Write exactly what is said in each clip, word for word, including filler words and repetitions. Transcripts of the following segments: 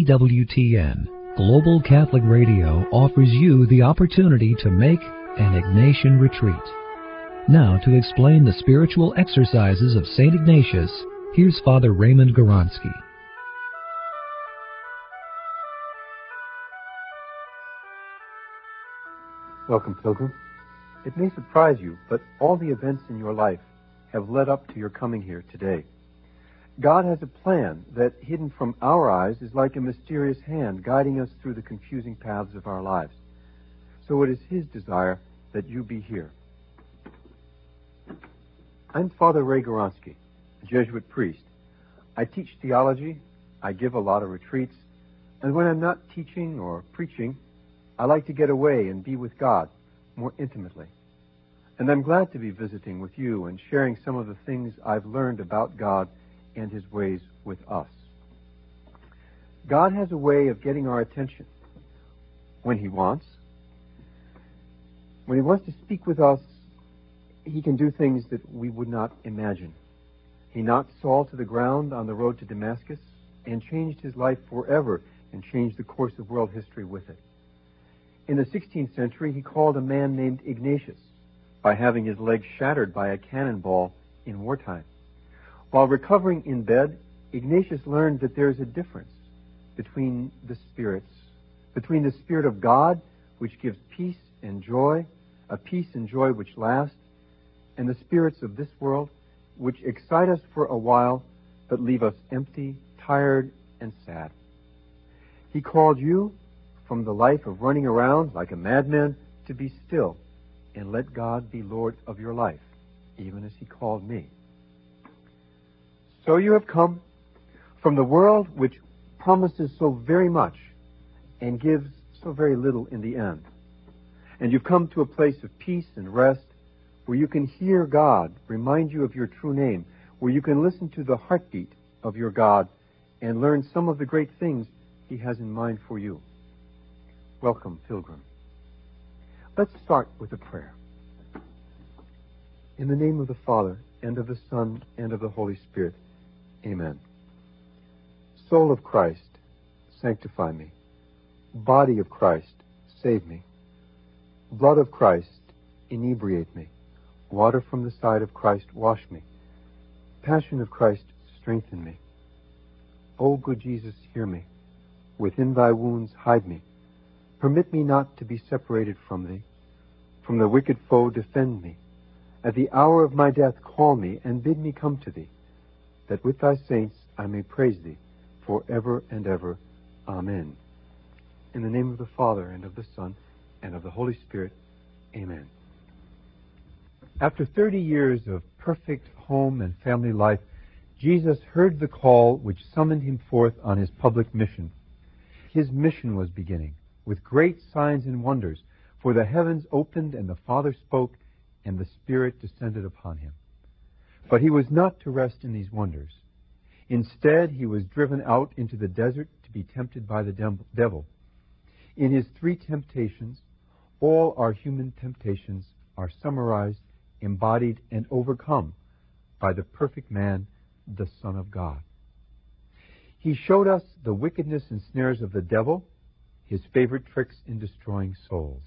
W T N, Global Catholic Radio, offers you the opportunity to make an Ignatian retreat. Now, to explain the spiritual exercises of Saint Ignatius, here's Father Raymond Goronsky. Welcome, Pilgrim. It may surprise you, but all the events in your life have led up to your coming here today. God has a plan that, hidden from our eyes, is like a mysterious hand guiding us through the confusing paths of our lives. So it is His desire that you be here. I'm Father Ray Goronsky, a Jesuit priest. I teach theology, I give a lot of retreats, and when I'm not teaching or preaching, I like to get away and be with God more intimately. And I'm glad to be visiting with you and sharing some of the things I've learned about God and His ways with us. God has a way of getting our attention when He wants. When He wants to speak with us, He can do things that we would not imagine. He knocked Saul to the ground on the road to Damascus and changed his life forever and changed the course of world history with it. In the sixteenth century, He called a man named Ignatius by having his leg shattered by a cannonball in wartime. While recovering in bed, Ignatius learned that there is a difference between the spirits, between the Spirit of God, which gives peace and joy, a peace and joy which last, and the spirits of this world, which excite us for a while, but leave us empty, tired, and sad. He called you from the life of running around like a madman to be still and let God be Lord of your life, even as He called me. So you have come from the world which promises so very much and gives so very little in the end. And you've come to a place of peace and rest where you can hear God remind you of your true name, where you can listen to the heartbeat of your God and learn some of the great things He has in mind for you. Welcome, Pilgrim. Let's start with a prayer. In the name of the Father, and of the Son, and of the Holy Spirit. Amen. Soul of Christ, sanctify me. Body of Christ, save me. Blood of Christ, inebriate me. Water from the side of Christ, wash me. Passion of Christ, strengthen me. O good Jesus, hear me. Within Thy wounds, hide me. Permit me not to be separated from Thee. From the wicked foe, defend me. At the hour of my death, call me and bid me come to Thee, that with Thy saints I may praise Thee for ever and ever. Amen. In the name of the Father, and of the Son, and of the Holy Spirit. Amen. After thirty years of perfect home and family life, Jesus heard the call which summoned Him forth on His public mission. His mission was beginning, with great signs and wonders, for the heavens opened and the Father spoke, and the Spirit descended upon Him. But He was not to rest in these wonders. Instead, He was driven out into the desert to be tempted by the devil. In His three temptations, all our human temptations are summarized, embodied, and overcome by the perfect man, the Son of God. He showed us the wickedness and snares of the devil, his favorite tricks in destroying souls.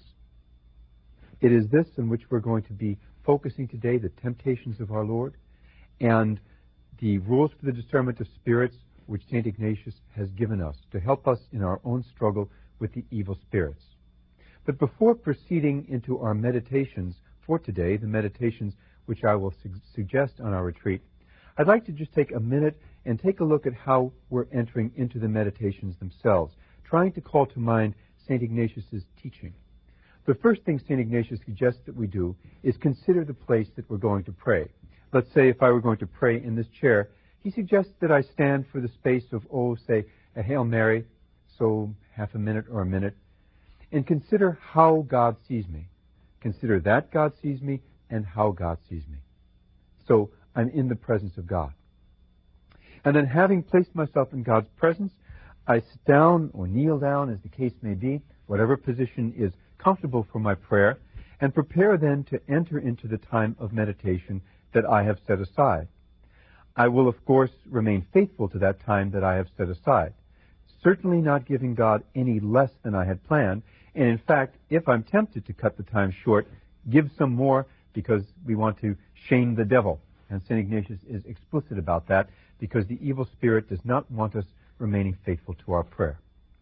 It is this in which we're going to be focusing today, the temptations of our Lord, and the rules for the discernment of spirits which Saint Ignatius has given us to help us in our own struggle with the evil spirits. But before proceeding into our meditations for today, the meditations which I will su- suggest on our retreat, I'd like to just take a minute and take a look at how we're entering into the meditations themselves, trying to call to mind Saint Ignatius's teaching. The first thing Saint Ignatius suggests that we do is consider the place that we're going to pray. Let's say if I were going to pray in this chair, he suggests that I stand for the space of, oh, say, a Hail Mary, so half a minute or a minute, and consider how God sees me. Consider that God sees me and how God sees me. So I'm in the presence of God. And then having placed myself in God's presence, I sit down or kneel down, as the case may be, whatever position is comfortable for my prayer, and prepare then to enter into the time of meditation that I have set aside. I will, of course, remain faithful to that time that I have set aside. certainly not giving God any less than I had planned. And in fact, if I'm tempted to cut the time short, give some more because we want to shame the devil. And Saint Ignatius is explicit about that because the evil spirit does not want us remaining faithful to our prayer.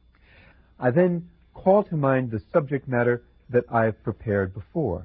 I then call to mind the subject matter that I've prepared before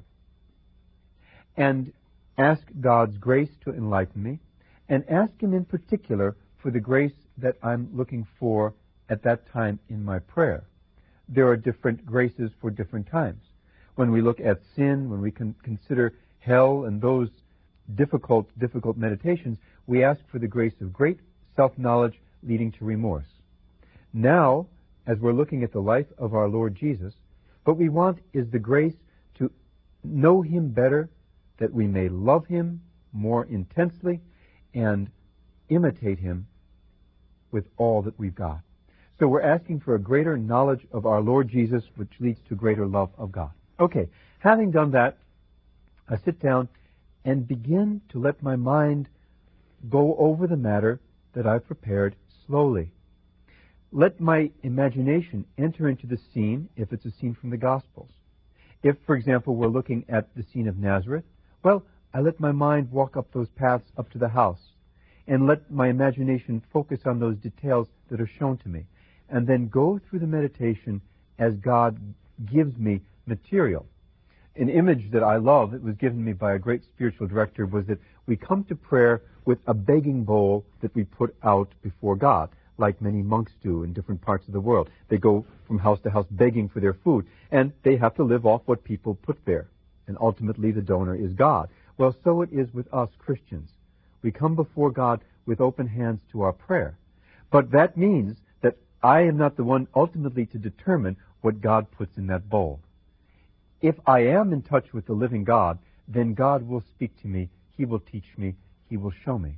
and ask God's grace to enlighten me, and ask Him in particular for the grace that I'm looking for at that time in my prayer. There are different graces for different times. When we look at sin, when we can consider hell and those difficult, difficult meditations, we ask for the grace of great self-knowledge leading to remorse. Now, as we're looking at the life of our Lord Jesus, what we want is the grace to know Him better, that we may love Him more intensely and imitate Him with all that we've got. So we're asking for a greater knowledge of our Lord Jesus, which leads to greater love of God. Okay, having done that, I sit down and begin to let my mind go over the matter that I've prepared slowly. Let my imagination enter into the scene if it's a scene from the Gospels. If, for example, we're looking at the scene of Nazareth, well, I let my mind walk up those paths up to the house and let my imagination focus on those details that are shown to me, and then go through the meditation as God gives me material. An image that I love that was given me by a great spiritual director was that we come to prayer with a begging bowl that we put out before God, like many monks do in different parts of the world. They go from house to house begging for their food, and they have to live off what people put there. And ultimately the donor is God. Well, so it is with us Christians. We come before God with open hands to our prayer. But that means that I am not the one ultimately to determine what God puts in that bowl. If I am in touch with the living God, then God will speak to me, He will teach me, He will show me.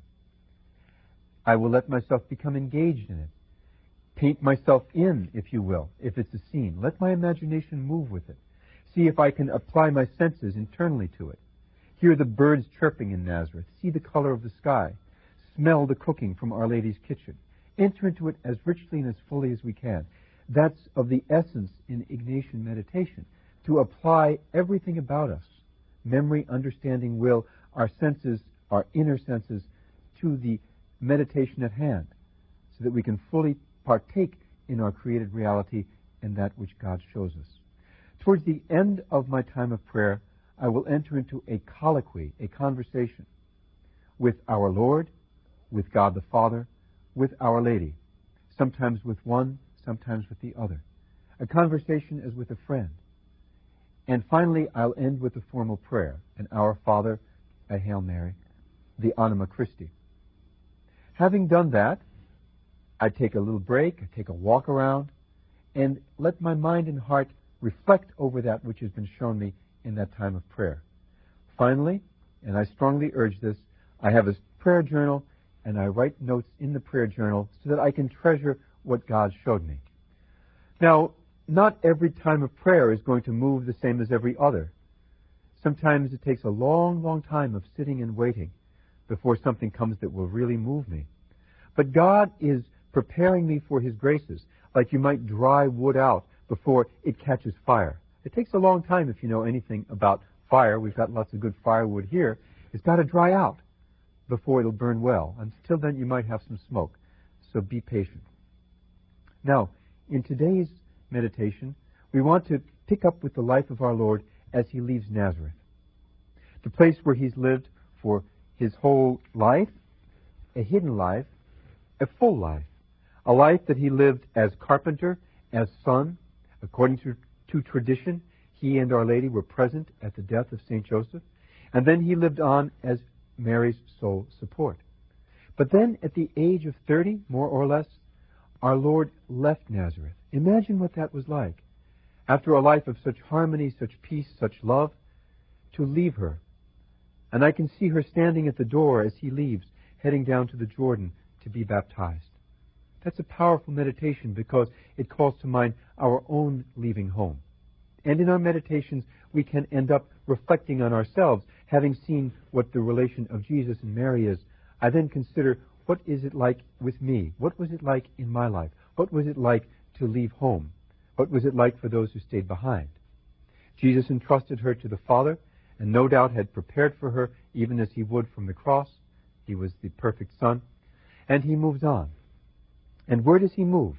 I will let myself become engaged in it. Paint myself in, if you will, if it's a scene. Let my imagination move with it. See if I can apply my senses internally to it. Hear the birds chirping in Nazareth. See the color of the sky. Smell the cooking from Our Lady's kitchen. Enter into it as richly and as fully as we can. That's of the essence in Ignatian meditation, to apply everything about us, memory, understanding, will, our senses, our inner senses, to the meditation at hand, so that we can fully partake in our created reality and that which God shows us. Towards the end of my time of prayer, I will enter into a colloquy, a conversation, with our Lord, with God the Father, with Our Lady, sometimes with one, sometimes with the other. A conversation as with a friend. And finally, I'll end with a formal prayer, an Our Father, a Hail Mary, the Anima Christi. Having done that, I take a little break, I take a walk around, and let my mind and heart reflect over that which has been shown me in that time of prayer. Finally, and I strongly urge this, I have a prayer journal, and I write notes in the prayer journal so that I can treasure what God showed me. Now, not every time of prayer is going to move the same as every other. Sometimes it takes a long, long time of sitting and waiting before something comes that will really move me. But God is preparing me for His graces, like you might dry wood out before it catches fire. It takes a long time if you know anything about fire. We've got lots of good firewood here. It's got to dry out before it'll burn well. Until then, you might have some smoke. So be patient. Now, in today's meditation, we want to pick up with the life of our Lord as He leaves Nazareth, the place where He's lived for His whole life, a hidden life, a full life, a life that He lived as carpenter, as son. According to, to tradition, He and Our Lady were present at the death of Saint Joseph, and then He lived on as Mary's sole support. But then, at the age of thirty, more or less, our Lord left Nazareth. Imagine what that was like. After a life of such harmony, such peace, such love, to leave her. And I can see her standing at the door as He leaves, heading down to the Jordan to be baptized. That's a powerful meditation because it calls to mind our own leaving home. And in our meditations, we can end up reflecting on ourselves, having seen what the relation of Jesus and Mary is. I then consider, what is it like with me? What was it like in my life? What was it like to leave home? What was it like for those who stayed behind? Jesus entrusted her to the Father, and no doubt had prepared for her, even as he would from the cross. He was the perfect Son. And he moves on. And where does he move?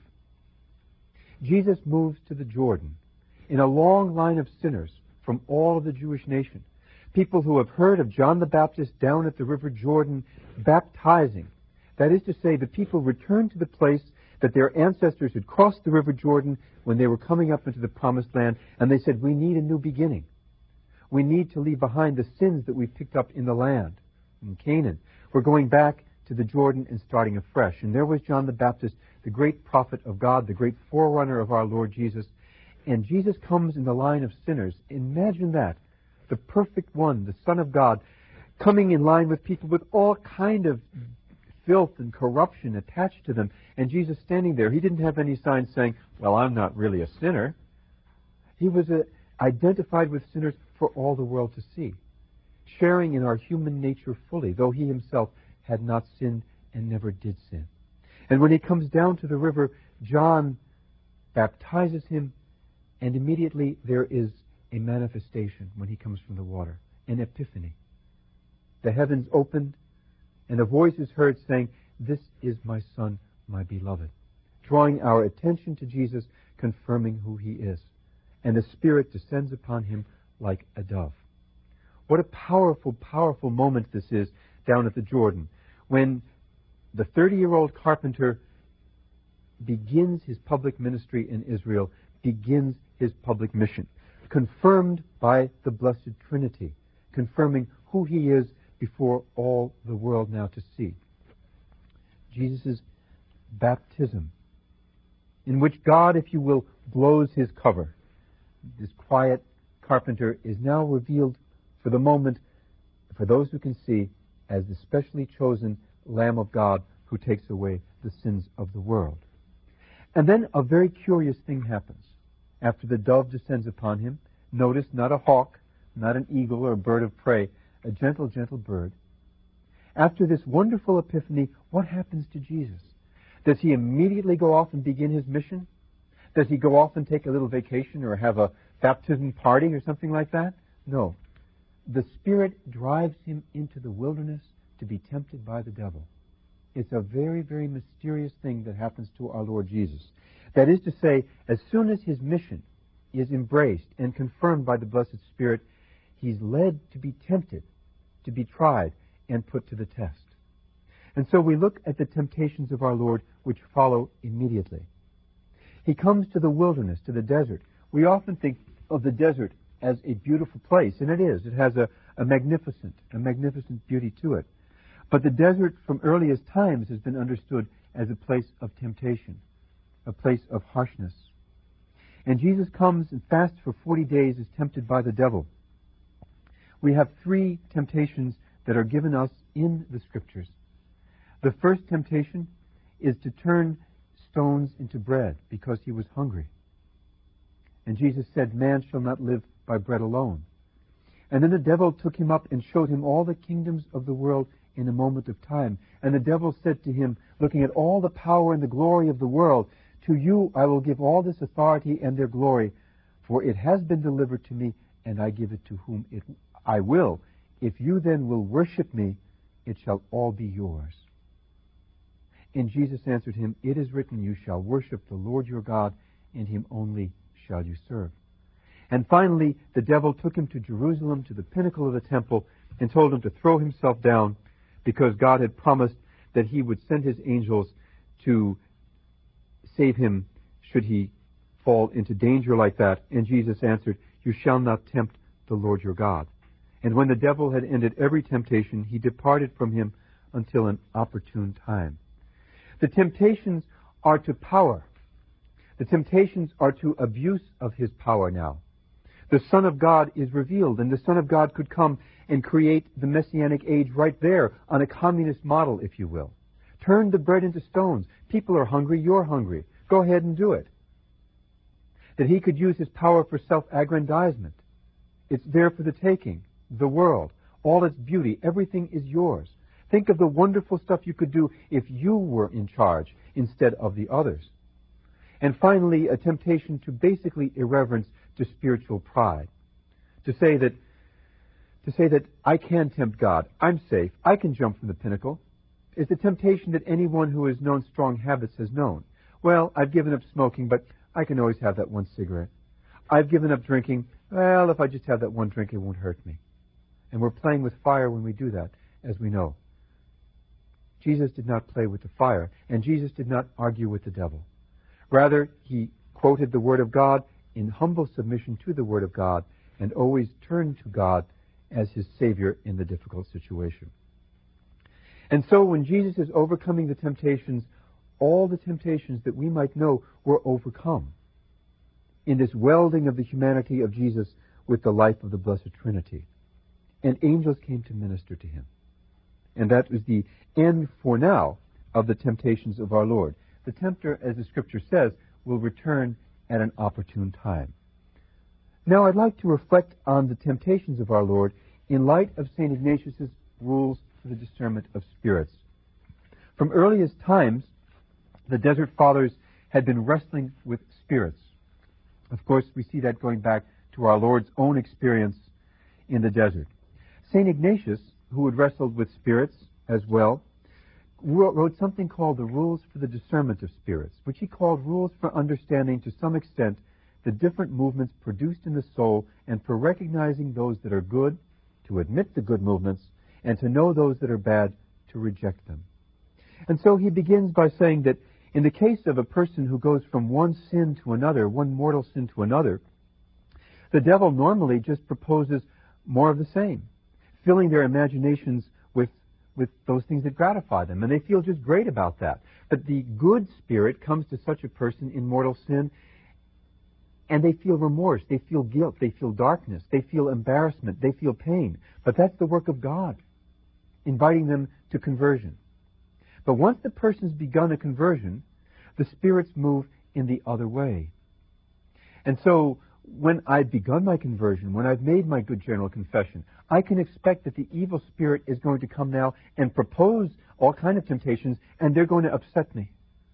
Jesus moves to the Jordan, in a long line of sinners from all of the Jewish nation. People who have heard of John the Baptist down at the River Jordan baptizing. That is to say, the people returned to the place that their ancestors had crossed the River Jordan when they were coming up into the Promised Land, and they said, we need a new beginning. We need to leave behind the sins that we picked up in the land, in Canaan. We're going back to the Jordan and starting afresh. And there was John the Baptist, the great prophet of God, the great forerunner of our Lord Jesus. And Jesus comes in the line of sinners. Imagine that. The perfect one, the Son of God, coming in line with people with all kind of filth and corruption attached to them. And Jesus standing there. He didn't have any signs saying, well, I'm not really a sinner. He was uh, identified with sinners for all the world to see, sharing in our human nature fully, though he himself had not sinned and never did sin. And when he comes down to the river, John baptizes him, and immediately there is a manifestation when he comes from the water, an epiphany. The heavens opened, and a voice is heard saying, this is my Son, my beloved, drawing our attention to Jesus, confirming who he is. And the Spirit descends upon him like a dove. What a powerful, powerful moment this is down at the Jordan, when the thirty-year-old carpenter begins his public ministry in Israel, begins his public mission, confirmed by the Blessed Trinity, confirming who he is before all the world now to see. Jesus' baptism, in which God, if you will, blows his cover. This quiet carpenter is now revealed for the moment, for those who can see, as the specially chosen Lamb of God who takes away the sins of the world. And then a very curious thing happens. After the dove descends upon him, notice not a hawk, not an eagle or a bird of prey, a gentle, gentle bird. After this wonderful epiphany, what happens to Jesus? Does he immediately go off and begin his mission? Does he go off and take a little vacation or have a baptism party or something like that? No. The Spirit drives him into the wilderness to be tempted by the devil. It's a very, very mysterious thing that happens to our Lord Jesus. That is to say, as soon as his mission is embraced and confirmed by the Blessed Spirit, he's led to be tempted, to be tried, and put to the test. And so we look at the temptations of our Lord, which follow immediately. He comes to the wilderness, to the desert. We often think of the desert as a beautiful place, and it is. It has a, a magnificent, a magnificent beauty to it. But the desert from earliest times has been understood as a place of temptation, a place of harshness. And Jesus comes and fasts for forty days, is tempted by the devil. We have three temptations that are given us in the Scriptures. The first temptation is to turn stones into bread because he was hungry. And Jesus said, man shall not live by bread alone. And then the devil took him up and showed him all the kingdoms of the world in a moment of time. And the devil said to him, looking at all the power and the glory of the world, to you I will give all this authority and their glory, for it has been delivered to me, and I give it to whom it I will. If you then will worship me, it shall all be yours. And Jesus answered him, it is written, you shall worship the Lord your God, and him only shall you serve. And finally, the devil took him to Jerusalem, to the pinnacle of the temple, and told him to throw himself down, because God had promised that he would send his angels to save him should he fall into danger like that. And Jesus answered, you shall not tempt the Lord your God. And when the devil had ended every temptation, he departed from him until an opportune time. The temptations are to power. The temptations are to abuse of his power now. The Son of God is revealed, and the Son of God could come and create the Messianic age right there on a communist model, if you will. Turn the bread into stones. People are hungry, you're hungry. Go ahead and do it. That he could use his power for self-aggrandizement. It's there for the taking. The world, all its beauty, everything is yours. Think of the wonderful stuff you could do if you were in charge instead of the others. And finally, a temptation to basically irreverence, to spiritual pride. To say that, to say that I can tempt God, I'm safe, I can jump from the pinnacle, is the temptation that anyone who has known strong habits has known. Well, I've given up smoking, but I can always have that one cigarette. I've given up drinking. Well, if I just have that one drink, it won't hurt me. And we're playing with fire when we do that, as we know. Jesus did not play with the fire, and Jesus did not argue with the devil. Rather, he quoted the Word of God in humble submission to the Word of God, and always turned to God as his Savior in the difficult situation. And so when Jesus is overcoming the temptations, all the temptations that we might know were overcome in this welding of the humanity of Jesus with the life of the Blessed Trinity. And angels came to minister to him. And that was the end, for now, of the temptations of our Lord. The tempter, as the Scripture says, will return at an opportune time. Now I'd like to reflect on the temptations of our Lord in light of Saint Ignatius's rules for the discernment of spirits. From earliest times, the Desert Fathers had been wrestling with spirits. Of course, we see that going back to our Lord's own experience in the desert. Saint Ignatius, who had wrestled with spirits as well, wrote something called the Rules for the Discernment of Spirits, which he called rules for understanding to some extent the different movements produced in the soul, and for recognizing those that are good, to admit the good movements, and to know those that are bad, to reject them. And so he begins by saying that in the case of a person who goes from one sin to another, one mortal sin to another, the devil normally just proposes more of the same, filling their imaginations with, with those things that gratify them, and they feel just great about that. But the good spirit comes to such a person in mortal sin, and they feel remorse, they feel guilt, they feel darkness, they feel embarrassment, they feel pain. But that's the work of God, inviting them to conversion. But once the person's begun a conversion, the spirits move in the other way. And so, when I've begun my conversion, when I've made my good general confession, I can expect that the evil spirit is going to come now and propose all kinds of temptations, and they're going to upset me.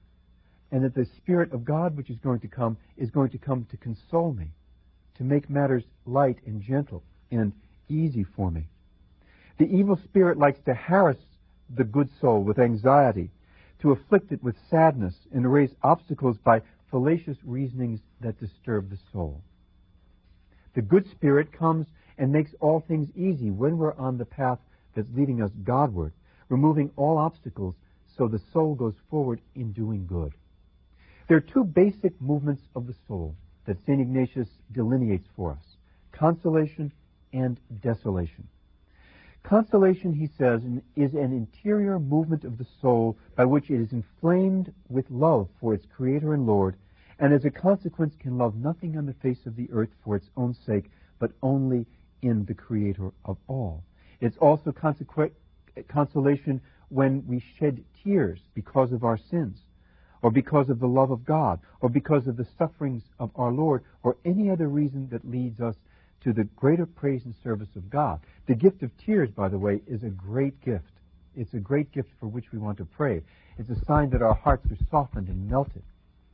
And that the Spirit of God which is going to come is going to come to console me, to make matters light and gentle and easy for me. The evil spirit likes to harass the good soul with anxiety, to afflict it with sadness, and to raise obstacles by fallacious reasonings that disturb the soul. The good spirit comes and makes all things easy when we're on the path that's leading us Godward, removing all obstacles so the soul goes forward in doing good. There are two basic movements of the soul that Saint Ignatius delineates for us: consolation and desolation. Consolation, he says, is an interior movement of the soul by which it is inflamed with love for its Creator and Lord, and as a consequence can love nothing on the face of the earth for its own sake, but only in the Creator of all. It's also consequent consolation when we shed tears because of our sins, or because of the love of God, or because of the sufferings of our Lord, or any other reason that leads us to the greater praise and service of God. The gift of tears, by the way, is a great gift. It's a great gift for which we want to pray. It's a sign that our hearts are softened and melted.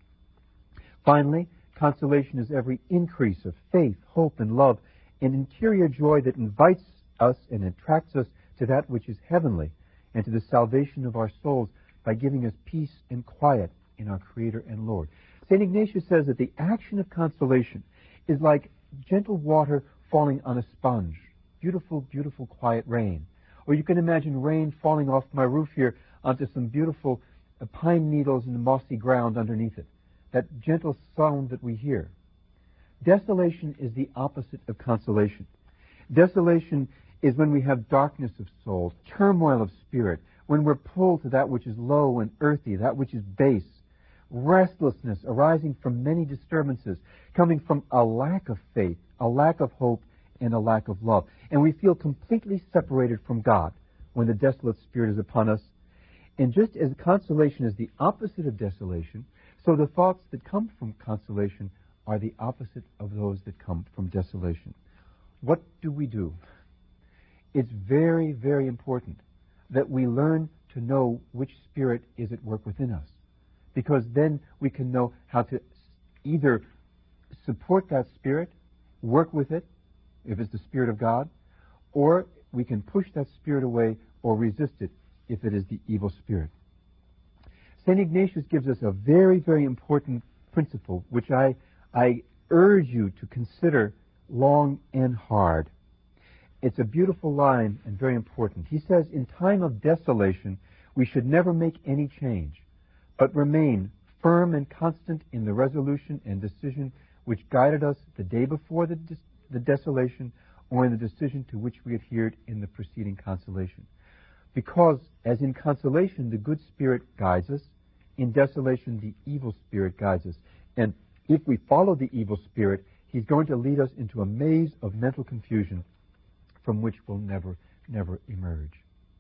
Finally, consolation is every increase of faith, hope, and love, an interior joy that invites us and attracts us to that which is heavenly and to the salvation of our souls by giving us peace and quiet in our Creator and Lord. Saint Ignatius says that the action of consolation is like gentle water falling on a sponge. Beautiful, beautiful, quiet rain. Or you can imagine rain falling off my roof here onto some beautiful uh, pine needles in the mossy ground underneath it. That gentle sound that we hear. Desolation is the opposite of consolation. Desolation is when we have darkness of soul, turmoil of spirit, when we're pulled to that which is low and earthy, that which is base, restlessness arising from many disturbances, coming from a lack of faith, a lack of hope, and a lack of love. And we feel completely separated from God when the desolate spirit is upon us. And just as consolation is the opposite of desolation, so the thoughts that come from consolation are the opposite of those that come from desolation. What do we do? It's very, very important that we learn to know which spirit is at work within us. because then we can know how to either support that spirit, work with it, if it's the Spirit of God, or we can push that spirit away or resist it if it is the evil spirit. Saint Ignatius gives us a very, very important principle, which I, I urge you to consider long and hard. It's a beautiful line and very important. He says, in time of desolation, we should never make any change, but remain firm and constant in the resolution and decision which guided us the day before the, dis- the desolation, or in the decision to which we adhered in the preceding consolation. Because, as in consolation, the good spirit guides us, in desolation, the evil spirit guides us. And if we follow the evil spirit, he's going to lead us into a maze of mental confusion from which we'll never, never emerge.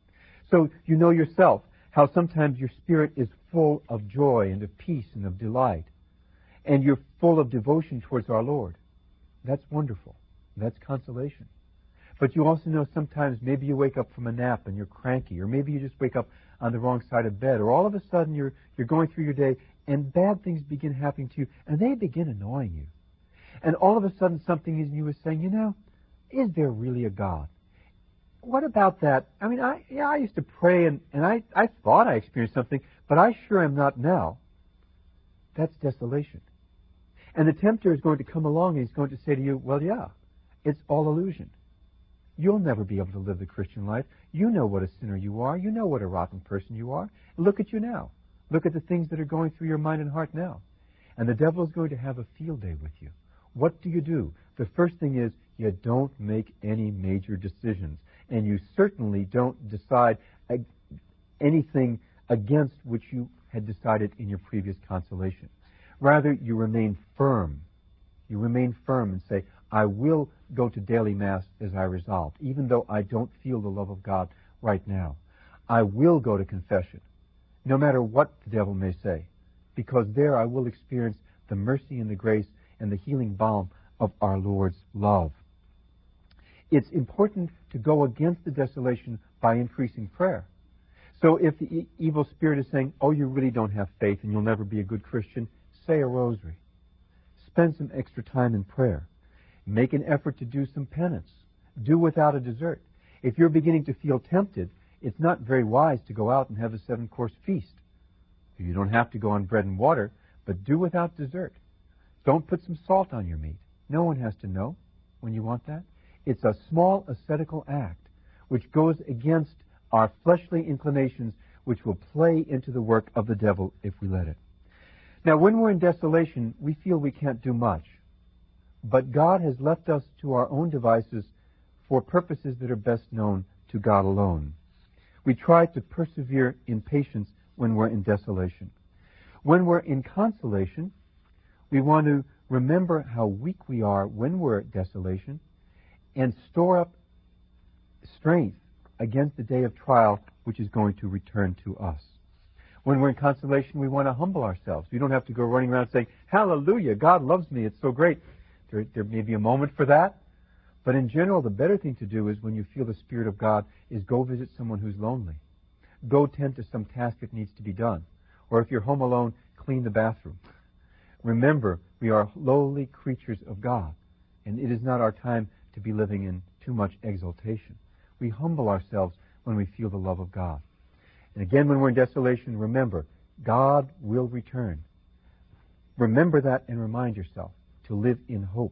So you know yourself how sometimes your spirit is full of joy and of peace and of delight, and you're full of devotion towards our Lord. That's wonderful. That's consolation. But you also know sometimes maybe you wake up from a nap and you're cranky, or maybe you just wake up on the wrong side of bed, or all of a sudden you're you're going through your day and bad things begin happening to you, and they begin annoying you. And all of a sudden something in you is saying, you know, is there really a God? What about that? I mean, I yeah, I used to pray and, and I, I thought I experienced something, but I sure am not now. That's desolation. And the tempter is going to come along and he's going to say to you, well, yeah, it's all illusion. You'll never be able to live the Christian life. You know what a sinner you are. You know what a rotten person you are. Look at you now. Look at the things that are going through your mind and heart now. And the devil is going to have a field day with you. What do you do? The first thing is you don't make any major decisions. And you certainly don't decide ag- anything against which you had decided in your previous consolation. Rather, you remain firm. You remain firm and say, I will go to daily Mass as I resolved, even though I don't feel the love of God right now. I will go to confession, no matter what the devil may say, because there I will experience the mercy and the grace and the healing balm of our Lord's love. It's important to go against the desolation by increasing prayer. So if the e- evil spirit is saying, oh, you really don't have faith and you'll never be a good Christian, say a rosary. Spend some extra time in prayer. Make an effort to do some penance. Do without a dessert. If you're beginning to feel tempted, it's not very wise to go out and have a seven-course feast. You don't have to go on bread and water, but do without dessert. Don't put some salt on your meat. No one has to know when you want that. It's a small ascetical act which goes against our fleshly inclinations, which will play into the work of the devil if we let it. Now, when we're in desolation, we feel we can't do much. But God has left us to our own devices for purposes that are best known to God alone. We try to persevere in patience when we're in desolation. When we're in consolation, we want to remember how weak we are when we're at desolation and store up strength against the day of trial which is going to return to us. When we're in consolation, we want to humble ourselves. We don't have to go running around saying, hallelujah, God loves me, it's so great. There, there may be a moment for that, but in general, the better thing to do is when you feel the Spirit of God is go visit someone who's lonely. Go tend to some task that needs to be done. Or if you're home alone, clean the bathroom. Remember, we are lowly creatures of God, and it is not our time to be living in too much exaltation. We humble ourselves when we feel the love of God. And again, when we're in desolation, remember, God will return. Remember that and remind yourself to live in hope.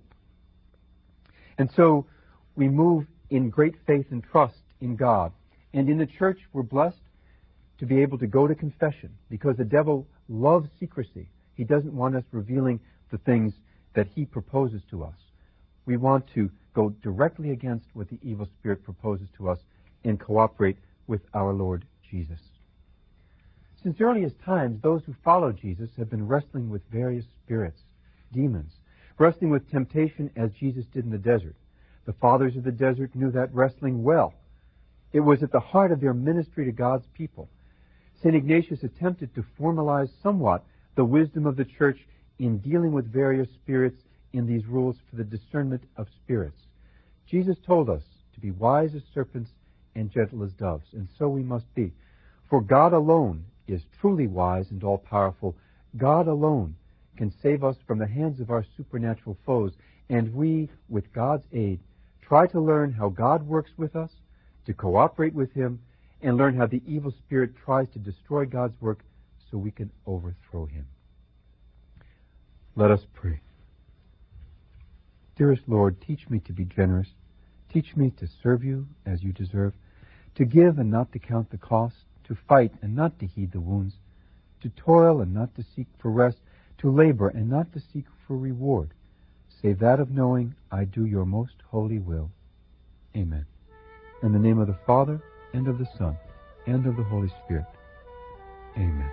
And so we move in great faith and trust in God. And in the church, we're blessed to be able to go to confession because the devil loves secrecy. He doesn't want us revealing the things that he proposes to us. We want to go directly against what the evil spirit proposes to us and cooperate with our Lord Jesus. Since earliest times, those who follow Jesus have been wrestling with various spirits, demons, wrestling with temptation as Jesus did in the desert. The fathers of the desert knew that wrestling well. It was at the heart of their ministry to God's people. Saint Ignatius attempted to formalize somewhat the wisdom of the church in dealing with various spirits in these rules for the discernment of spirits. Jesus told us to be wise as serpents and gentle as doves, and so we must be. For God alone is truly wise and all-powerful, God alone can save us from the hands of our supernatural foes, and we, with God's aid, try to learn how God works with us, to cooperate with Him, and learn how the evil spirit tries to destroy God's work so we can overthrow Him. Let us pray. Dearest Lord, teach me to be generous. Teach me to serve You as You deserve, to give and not to count the cost, to fight and not to heed the wounds, to toil and not to seek for rest, to labor and not to seek for reward, save that of knowing I do Your most holy will. Amen. In the name of the Father, and of the Son, and of the Holy Spirit. Amen.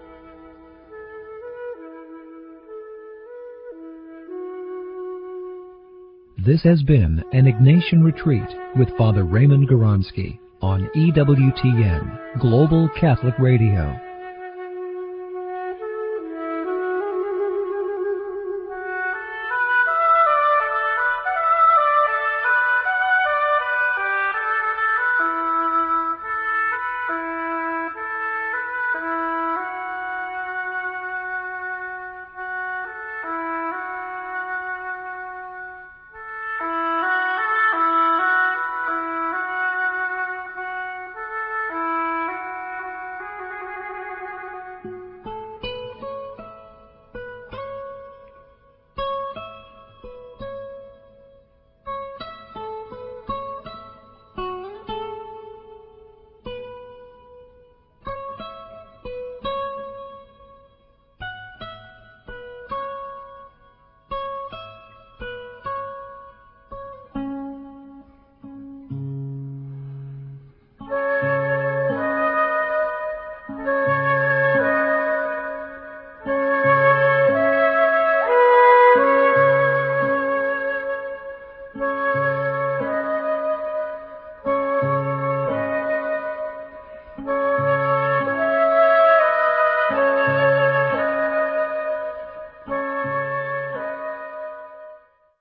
This has been an Ignatian Retreat with Father Raymond Goronsky on E W T N, Global Catholic Radio.